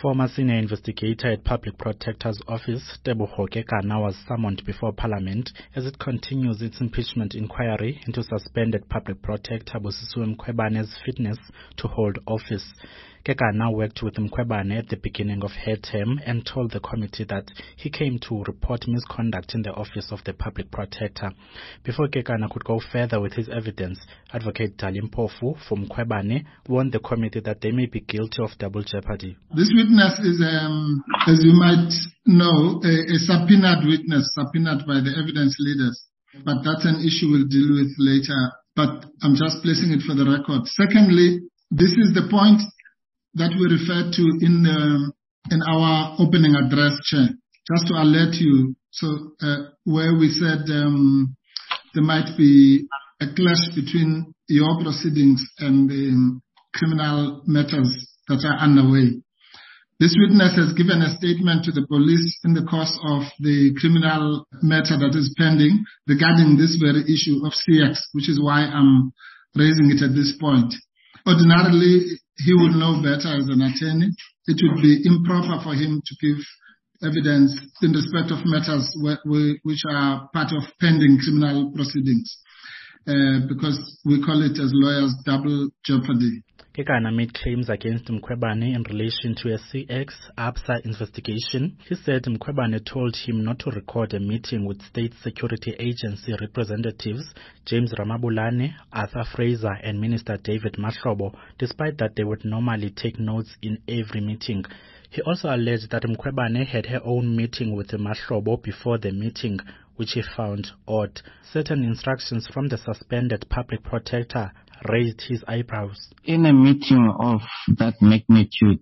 Former senior investigator at Public Protector's Office, Tebogo Kekana, was summoned before Parliament as it continues its impeachment inquiry into suspended Public Protector Busisiwe Mkhwebane's fitness to hold office. Kekana worked with Mkhwebane at the beginning of her term and told the committee that he came to report misconduct in the office of the Public Protector. Before Kekana could go further with his evidence, Advocate Dali Mpofu from Mkhwebane warned the committee that they may be guilty of double jeopardy. This witness is, as you might know, a subpoenaed witness, subpoenaed by the evidence leaders. But that's an issue we'll deal with later. But I'm just placing it for the record. Secondly, this is the point that we referred to in our opening address, Chair, just to alert you. So where we said there might be a clash between your proceedings and the criminal matters that are underway. This witness has given a statement to the police in the course of the criminal matter that is pending regarding this very issue of CX, which is why I'm raising it at this point. Ordinarily, he would know better as an attorney. It would be improper for him to give evidence in respect of matters which are part of pending criminal proceedings, because we call it as lawyers double jeopardy. Kekana made claims against Mkhwebane in relation to a CX ABSA investigation. He said Mkhwebane told him not to record a meeting with State Security Agency representatives James Ramabulane, Arthur Fraser and Minister David Mahlobo, despite that they would normally take notes in every meeting. He also alleged that Mkhwebane had her own meeting with Mahlobo before the meeting, which he found odd. Certain instructions from the suspended Public Protector raised his eyebrows. In a meeting of that magnitude,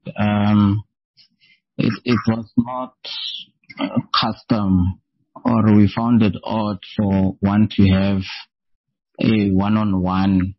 it was not custom, or we found it odd for one to have a one-on-one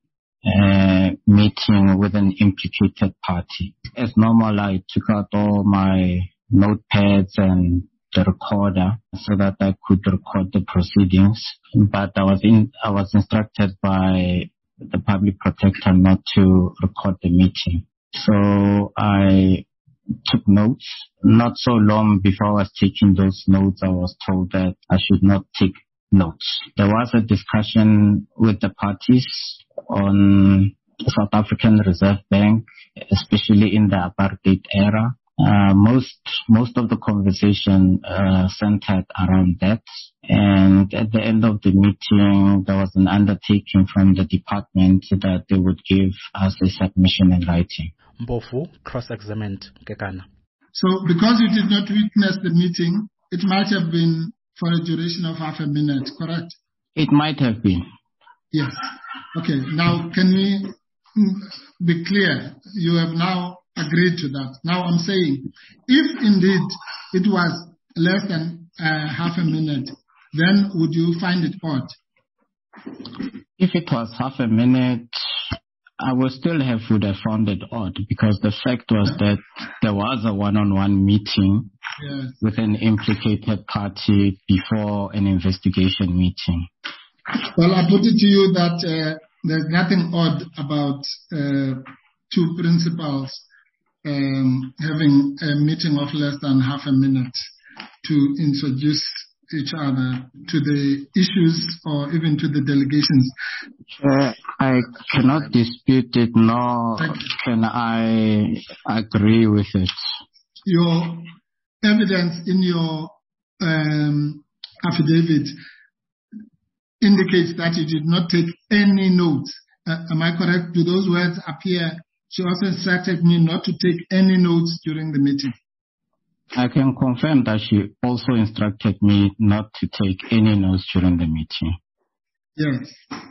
meeting with an implicated party. As normal, I took out all my notepads and the recorder so that I could record the proceedings. But I was instructed by the Public Protector not to record the meeting. So I took notes. Not so long before I was taking those notes, I was told that I should not take notes. There was a discussion with the parties on the South African Reserve Bank, especially in the apartheid era. Most of the conversation centered around that. And at the end of the meeting, there was an undertaking from the department that they would give us a submission in writing. Mpofu cross-examined Kekana. So because you did not witness the meeting, it might have been for a duration of half a minute, correct? It might have been. Yes. Okay. Now, can we be clear? You have now agreed to that. Now I'm saying, if indeed it was less than half a minute, then would you find it odd? If it was half a minute, I would have found it odd, because the fact was that there was a one-on-one meeting with an implicated party before an investigation meeting. Well, I put it to you that there's nothing odd about two principals having a meeting of less than half a minute to introduce each other to the issues or even to the delegations. I cannot dispute it, nor can I agree with it. Your evidence in your affidavit indicates that you did not take any notes. Am I correct? Do those words appear? She also instructed me not to take any notes during the meeting. I can confirm that she also instructed me not to take any notes during the meeting. Yes.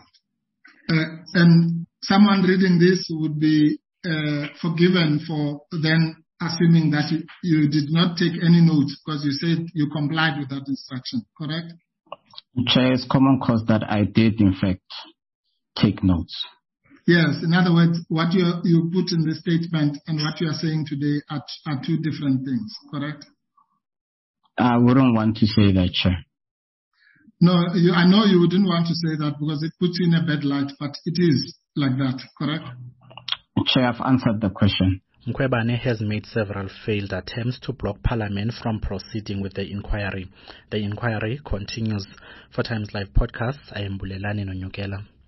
And someone reading this would be forgiven for then assuming that you did not take any notes because you said you complied with that instruction, correct? Chair, it's common cause that I did, in fact, take notes. Yes. In other words, what you put in the statement and what you are saying today are two different things, correct? I wouldn't want to say that, Chair. No, I know you wouldn't want to say that because it puts you in a bad light, but it is like that, correct? Chair, I've answered the question. Mkhwebane has made several failed attempts to block Parliament from proceeding with the inquiry. The inquiry continues. For Times Live Podcasts, I am Bulelani Nonyukela.